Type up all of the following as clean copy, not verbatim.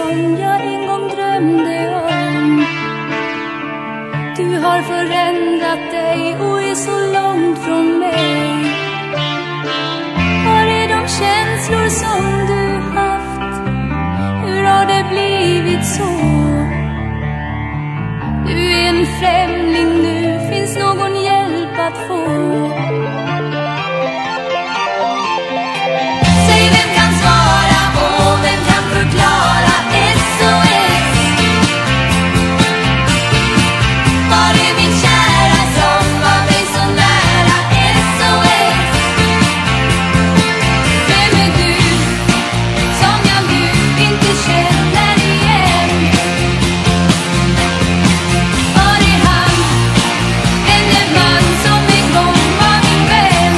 som jag en gång drömde om. Du har förändrat dig och är så långt från mig. Var är de känslor som du haft? Hur har det blivit så? Du är en främling nu, finns någon hjälp att få? Säg, vem kan svara och vem kan förklara SOS? Var är min kära som var mig så nära SOS? Vem är du som jag nu inte känner igen? Var är han, denne man som en gång var min vän?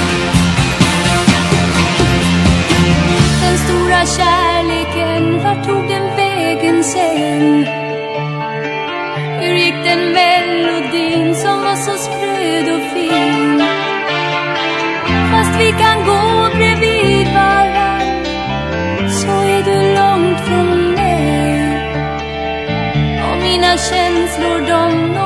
Den stora kärleken, vart tog den vägen sen? Hur gick den melodin som var så spröd och fin? Fast vi kan gå bredvid varann, så är du långt från mig. Och mina känslor, de